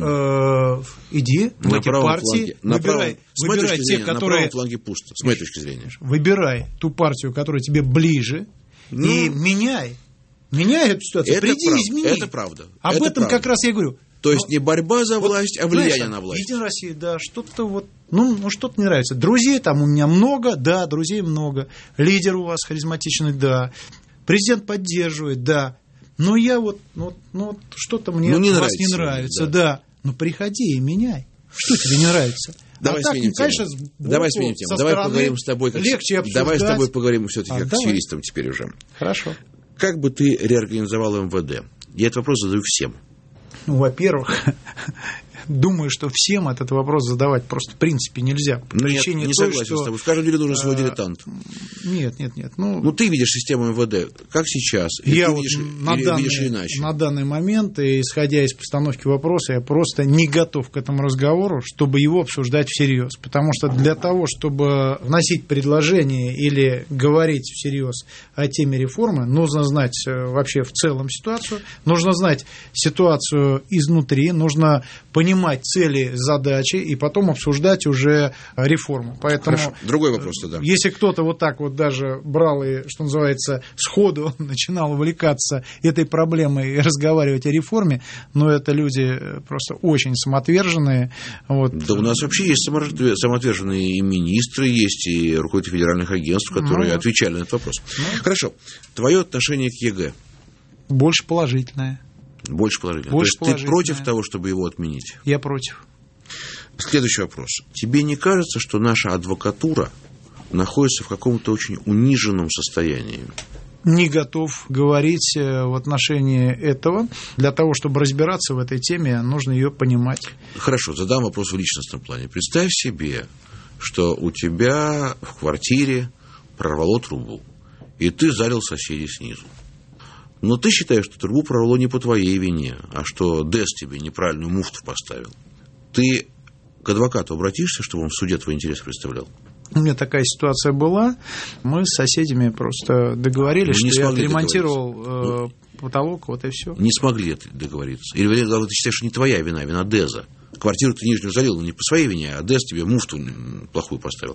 иди в эти партии, выбирай тех, которые... На правом фланге пусто, с моей точки зрения. Выбирай ту партию, которая тебе ближе, и меняй. Меняй эту ситуацию. Измени. Это правда. Об этом как раз я говорю. То есть не борьба за власть, а влияние на власть. Единая Россия, да, что-то вот, что-то не нравится. Друзей там у меня много, да, друзей много. Лидер у вас харизматичный, да. Президент поддерживает, да. Но я вот что-то мне у вас не нравится, да. Ну приходи и меняй. Что тебе не нравится? Давай сменим тему. Давай поговорим с тобой. Легче обсуждать. Давай с тобой поговорим все-таки как с юристом теперь уже. Хорошо. Как бы ты реорганизовал МВД? Я этот вопрос задаю всем. Ну, во-первых, думаю, что всем этот вопрос задавать просто в принципе нельзя. Нет, не согласен с тобой. В каждом деле нужен свой дилетант. Нет. Ну, ты видишь систему МВД, как сейчас, я видишь иначе. На данный момент, исходя из постановки вопроса, я просто не готов к этому разговору, чтобы его обсуждать всерьез. Потому что для того, чтобы вносить предложение или говорить всерьез о теме реформы, нужно знать вообще в целом ситуацию, нужно знать ситуацию изнутри, нужно понимать, понимать цели, задачи и потом обсуждать уже реформу. Поэтому, хорошо, другой вопрос тогда. Если кто-то вот так вот даже брал и, что называется, сходу начинал увлекаться этой проблемой и разговаривать о реформе, но это люди просто очень самоотверженные. Вот. Да у нас вообще есть самоотверженные и министры, есть и руководители федеральных агентств, которые отвечали на этот вопрос. Хорошо. Твое отношение к ЕГЭ? Больше положительное. Больше положительное. То есть ты против того, чтобы его отменить? Я против. Следующий вопрос. Тебе не кажется, что наша адвокатура находится в каком-то очень униженном состоянии? Не готов говорить в отношении этого. Для того, чтобы разбираться в этой теме, нужно ее понимать. Хорошо, задам вопрос в личностном плане. Представь себе, что у тебя в квартире прорвало трубу, и ты залил соседей снизу. Но ты считаешь, что трубу прорвало не по твоей вине, а что ДЭС тебе неправильную муфту поставил. Ты к адвокату обратишься, чтобы он в суде твой интерес представлял? У меня такая ситуация была. Мы с соседями просто договорились, что я отремонтировал потолок, вот и все. Не смогли договориться. Или ты считаешь, что не твоя вина, вина ДЭЗа. Квартиру ты нижнюю залил, но не по своей вине, а ДЭС тебе муфту плохую поставил.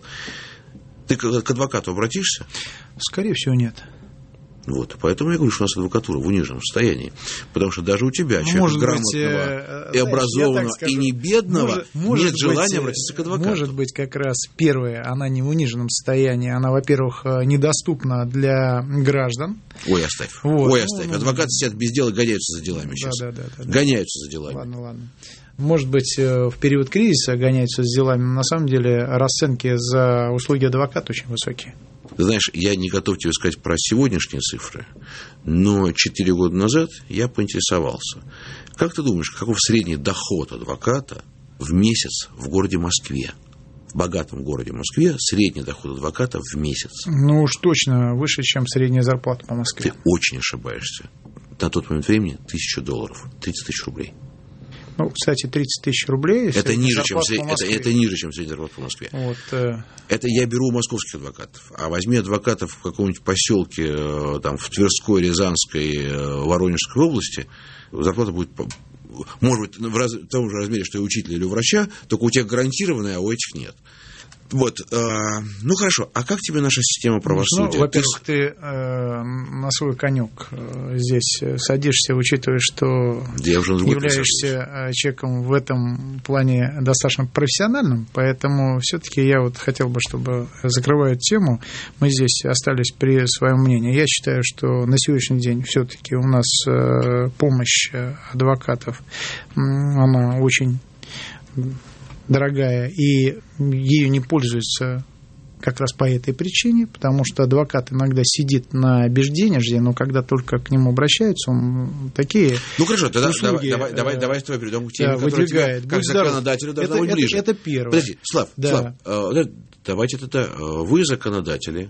Ты к адвокату обратишься? Скорее всего, нет. Вот, поэтому я говорю, что у нас адвокатура в униженном состоянии. Потому что даже у тебя, человека грамотного и образованного, и не бедного, нет желания обратиться к адвокату. Может быть, как раз первое, она не в униженном состоянии, она, во-первых, недоступна для граждан. Ой, оставь. Вот. Ой, оставь. Адвокаты сидят без дела и гоняются за делами сейчас. Да. Гоняются за делами. Ладно. Может быть, в период кризиса гоняются с делами, но на самом деле расценки за услуги адвоката очень высокие. Ты знаешь, я не готов тебе сказать про сегодняшние цифры, но 4 года назад я поинтересовался. Как ты думаешь, каков средний доход адвоката в месяц в городе Москве? В богатом городе Москве средний доход адвоката в месяц. Ну уж точно выше, чем средняя зарплата по Москве. Ты очень ошибаешься. На тот момент времени $1000, 30 тысяч рублей. Ну, кстати, 30 тысяч рублей. Это ниже, чем средняя зарплата в Москве. Вот. Это я беру московских адвокатов. А возьми адвокатов в каком-нибудь поселке, там, в Тверской, Рязанской, Воронежской области, зарплата будет, может быть, в том же размере, что и учителя или у врача, только у тех гарантированная, а у этих нет. Вот, ну хорошо, а как тебе наша система правосудия? Ну, во-первых, ты на свой конек здесь садишься, учитывая, что являешься человеком в этом плане достаточно профессиональным, поэтому все-таки я вот хотел бы, чтобы, закрывая тему, мы здесь остались при своем мнении. Я считаю, что на сегодняшний день все-таки у нас помощь адвокатов, она очень дорогая, и ею не пользуются как раз по этой причине, потому что адвокат иногда сидит на безденежье, но когда только к нему обращаются, он такие хорошо, тогда услуги, давай с тобой перейдем к теме, выдвигает. Тебя, как законодателю, должна быть ближе. Это первое. Подожди, Слав, давайте тогда вы, законодатели,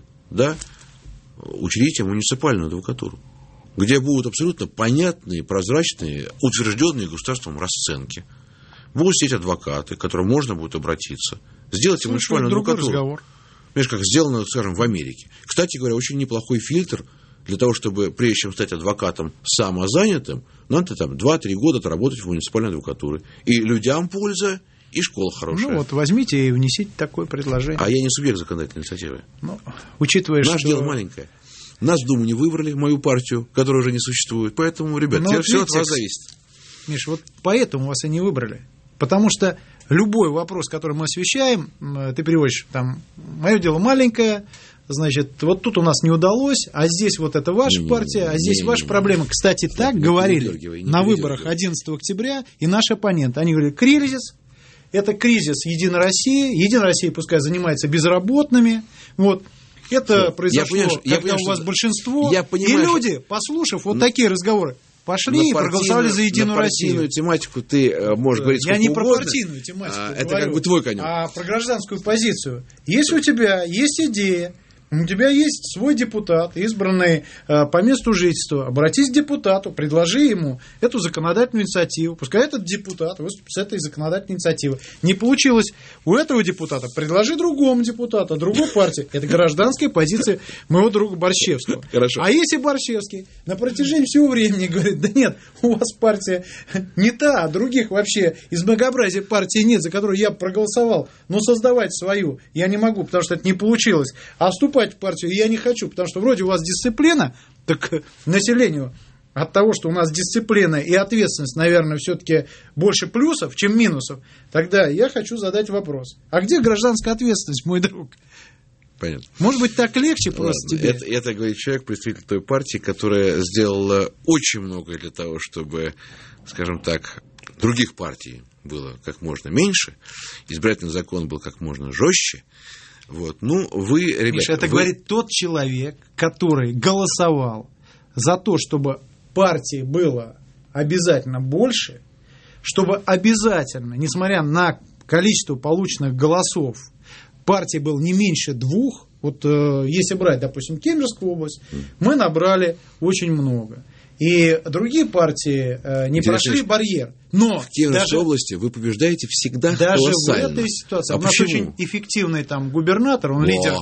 учредите муниципальную адвокатуру, где будут абсолютно понятные, прозрачные, утвержденные государством расценки. Будут сидеть адвокаты, к которым можно будет обратиться. Сделайте муниципальную адвокатуру. Разговор. Понимаешь, как сделано, скажем, в Америке. Кстати говоря, очень неплохой фильтр для того, чтобы, прежде чем стать адвокатом самозанятым, надо там 2-3 года отработать в муниципальной адвокатуре. И людям польза, и школа хорошая. Ну вот, возьмите и внесите такое предложение. А я не субъект законодательной инициативы. Ну, учитывая, наше дело маленькое. Нас в Думу не выбрали, мою партию, которая уже не существует. Поэтому, ребят, теперь все от вас зависит. Миш, вот поэтому вас и не выбрали. Потому что любой вопрос, который мы освещаем, ты переводишь, там, мое дело маленькое, значит, вот тут у нас не удалось, а здесь вот это ваша партия, а здесь ваша проблема. Кстати, так говорили на выборах 11 октября и наши оппоненты. Они говорили, кризис, это кризис Единой России, Единая Россия пускай занимается безработными, вот. Это произошло, когда у вас большинство, и люди, послушав вот такие разговоры, пошли и проголосовали за Единую Россию. На партийную тематику ты можешь говорить сколько угодно. Я не угодно. про партийную тематику Это говорю, как бы твой конек. А про гражданскую позицию. Если у тебя есть идея, У тебя есть свой депутат, избранный по месту жительства. Обратись к депутату, предложи ему эту законодательную инициативу. Пускай этот депутат выступит с этой законодательной инициативой. Не получилось у этого депутата, предложи другому депутату, другой партии. Это гражданская позиция моего друга Борщевского. Хорошо. А если Борщевский на протяжении всего времени говорит, да нет, у вас партия не та, а других вообще из многообразия партий нет, за которую я проголосовал, но создавать свою я не могу, потому что это не получилось. А вступать в партию я не хочу, потому что вроде у вас дисциплина, так населению от того, что у нас дисциплина и ответственность, наверное, все-таки больше плюсов, чем минусов, тогда я хочу задать вопрос. А где гражданская ответственность, мой друг? Понятно. Может быть, так легче просто тебе? Это говорит человек, представитель той партии, которая сделала очень многое для того, чтобы, скажем так, других партий было как можно меньше, избирательный закон был как можно жестче. Вот. Ну, вы, ребята... Миша, это говорит тот человек, который голосовал за то, чтобы партии было обязательно больше, чтобы обязательно, несмотря на количество полученных голосов, партий было не меньше 2. Вот если брать, допустим, Кемеровскую область, мы набрали очень много. И другие партии не прошли барьер. Но в Кемеровской области вы побеждаете всегда даже колоссально. в этой ситуации. А у нас почему? очень эффективный там губернатор, он лидер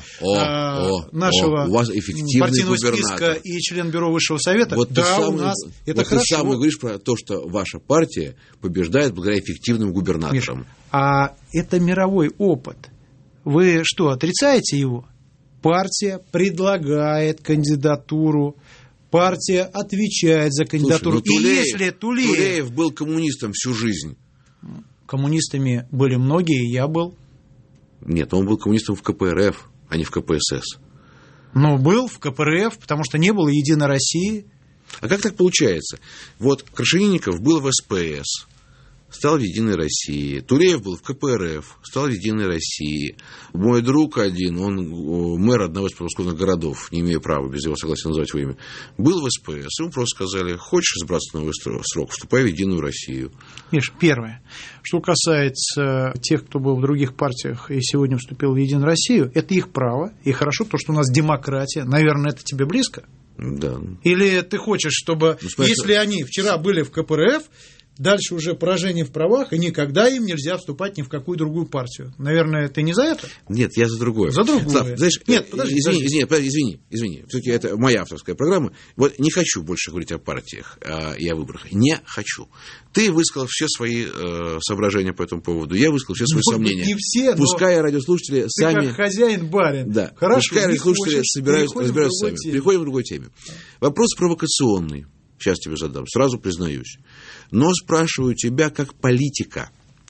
нашего у вас эффективный партийного губернатор. списка и член Бюро Высшего Совета. Вот да, у нас это вот хорошо. ты сам говоришь про то, что ваша партия побеждает благодаря эффективным губернаторам. Миша, а это мировой опыт. Вы что, отрицаете его? Партия предлагает кандидатуру. Партия отвечает за кандидатуру. Слушай, и если Тулеев был коммунистом всю жизнь. Коммунистами были многие, я был. Нет, он был коммунистом в КПРФ, а не в КПСС. Но был в КПРФ, потому что не было Единой России. А как так получается? Вот Крашенинников был в СПС, стал в Единой России. Тулеев был в КПРФ, стал в Единой России. Мой друг один, он мэр одного из подмосковных городов, не имею права без его согласия назвать его имя, был в СПС. Ему просто сказали, хочешь избраться на новый срок, вступай в Единую Россию. Миш, первое. Что касается тех, кто был в других партиях и сегодня вступил в Единую Россию, это их право. И хорошо, то, что у нас демократия. Наверное, это тебе близко? Да. Или ты хочешь, чтобы, если они вчера были в КПРФ, дальше уже поражение в правах, и никогда им нельзя вступать ни в какую другую партию. Наверное, ты не за это? Нет, я за другое. За другое. Слав, знаешь, нет, подожди. Извини. Все-таки это моя авторская программа. Вот не хочу больше говорить о партиях и о выборах. Не хочу. Ты высказал все свои соображения по этому поводу. Я высказал все свои сомнения. Не все, пускай радиослушатели сами... Ты как хозяин-барин. Да. Хорошо, пускай радиослушатели разбираются сами. Переходим к другой теме. Вопрос провокационный. Сейчас тебе задам. Сразу признаюсь. Но спрашиваю тебя как политика,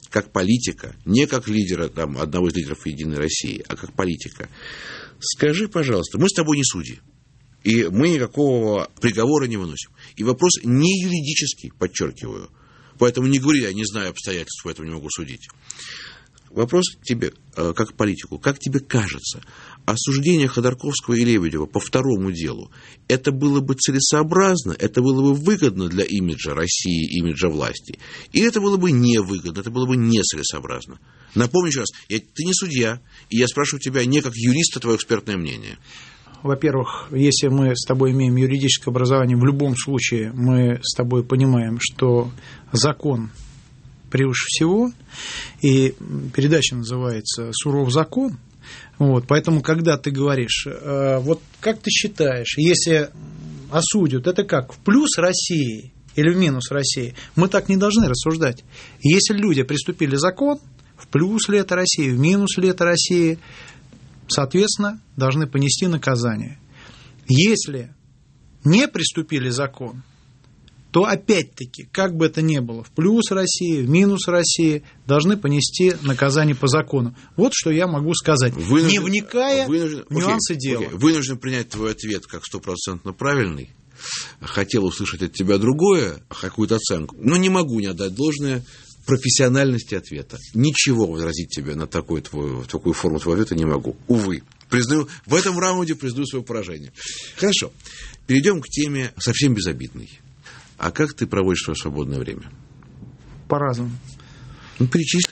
не как лидера, там, одного из лидеров Единой России, а как политика. Скажи, пожалуйста, мы с тобой не судьи, и мы никакого приговора не выносим. И вопрос не юридический, подчеркиваю, поэтому не говори, я не знаю обстоятельств, поэтому не могу судить. Вопрос к тебе, как политику. Как тебе кажется, осуждение Ходорковского и Лебедева по второму делу, это было бы целесообразно, это было бы выгодно для имиджа России, имиджа власти? Или это было бы невыгодно, это было бы нецелесообразно? Напомню еще раз, ты не судья, и я спрашиваю тебя не как юриста, твое экспертное мнение. Во-первых, если мы с тобой имеем юридическое образование, в любом случае мы с тобой понимаем, что закон превыше всего, и передача называется «Суров закон». Вот, поэтому, когда ты говоришь, вот как ты считаешь, если осудят, это как, в плюс России или в минус России? Мы так не должны рассуждать. Если люди приступили закон, в плюс ли это России, в минус ли это России, соответственно, должны понести наказание. Если не приступили закон, то опять-таки, как бы это ни было, в плюс России, в минус России, должны понести наказание по закону. Вот что я могу сказать, не вникая в нюансы дела. Вынужден принять твой ответ как 100% правильный. Хотел услышать от тебя другое, какую-то оценку, но не могу не отдать должное профессиональности ответа. Ничего возразить тебе на такую форму твоего ответа не могу. Увы. В этом раунде признаю свое поражение. Хорошо. Перейдем к теме совсем безобидной. А как ты проводишь свое свободное время? По-разному. Перечисли как.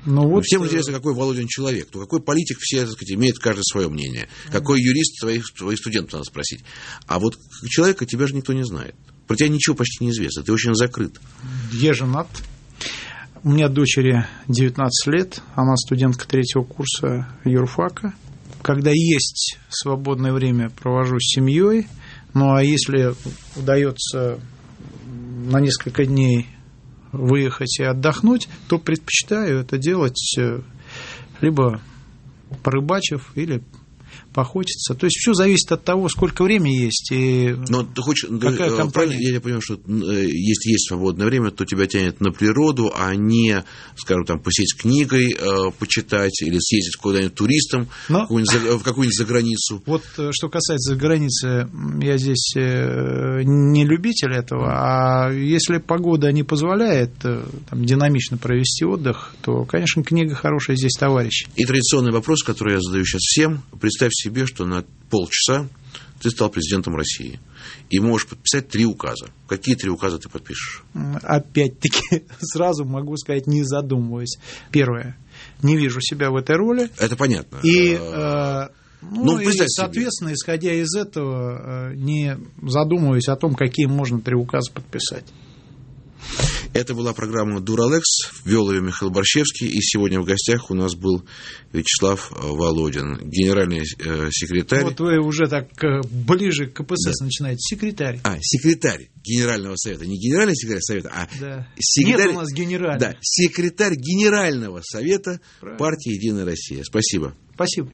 Всем интересно, какой Володин человек. Какой политик, все, так сказать, имеет каждый свое мнение. Какой юрист, своих студентов надо спросить. А вот человека тебя же никто не знает. Про тебя ничего почти не известно. Ты очень закрыт. Я женат. У меня дочери 19 лет. Она студентка 3-го курса юрфака. Когда есть свободное время, провожу с семьей. Ну, а если удается на несколько дней выехать и отдохнуть, то предпочитаю это делать либо порыбачив или поохотиться. То есть все зависит от того, сколько времени есть и какая компания. Я понимаю, что если есть свободное время, то тебя тянет на природу, а не, скажем, там, посидеть с книгой, почитать или съездить куда-нибудь туристом в какую-нибудь заграницу. Вот что касается заграницы, я здесь не любитель этого, а если погода не позволяет там, динамично провести отдых, то, конечно, книга хорошая здесь товарищ. И традиционный вопрос, который я задаю сейчас всем. Представь себе, что на полчаса ты стал президентом России и можешь подписать 3 указа. Какие 3 указа ты подпишешь? Опять-таки, сразу могу сказать, не задумываясь. Первое. Не вижу себя в этой роли. Это понятно. И, соответственно, исходя из этого, не задумываюсь о том, какие можно 3 указа подписать. Это была программа «Дуралекс». Вел ее Михаил Борщевский. И сегодня в гостях у нас был Вячеслав Володин, генеральный секретарь. Вот вы уже так ближе к КПСС начинаете. Секретарь. Секретарь Генерального совета. Не генеральный секретарь совета, а секретарь. Нет у нас генерального. Да, секретарь Генерального совета партии «Единая Россия». Спасибо. Спасибо.